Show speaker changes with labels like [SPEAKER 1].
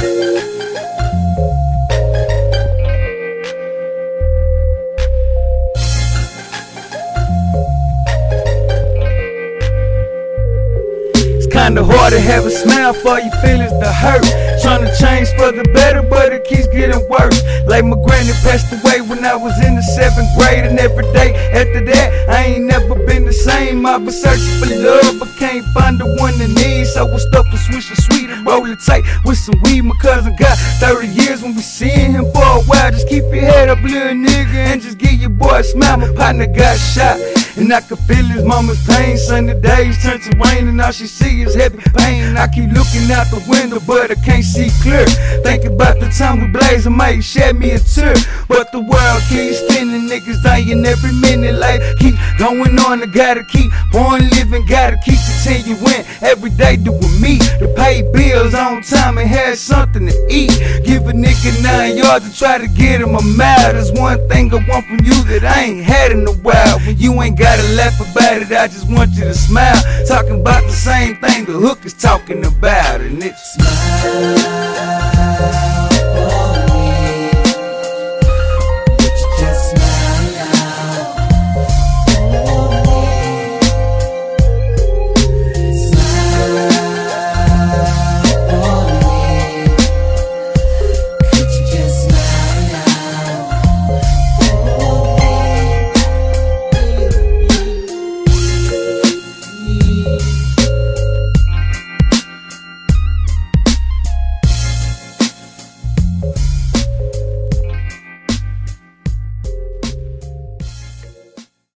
[SPEAKER 1] Kinda hard to have a smile for your feelings to hurt. Tryna change for the better, but it keeps getting worse. Like my granny passed away when I was in the 7th grade, and every day after that, I ain't never been the same. I was searching for love, but can't find the one that needs. So I stuffed a swish of sweet and roll it tight with some weed. My cousin got 30 years when we seen him for a while. Just keep your head up, little nigga, and just give your boy a smile. My partner got shot, and I could feel his mama's pain. Sunny days turn to rain, and all she see is heavy pain. I keep looking out the window, but I can't see clear. Think about the time we blaze, I might shed me a tear. But the world keeps spinning, niggas dying every minute. Life keep going on, I gotta keep on living, gotta keep continuing. Every day doing me to pay bills on time and have something to eat. Give a nigga 9 yards to try to get him a mile. There's one thing I want from you that I ain't had in a while. When you ain't gotta laugh about it, I just want you to smile. Talking about the same thing the hook is talking about, and it's smile.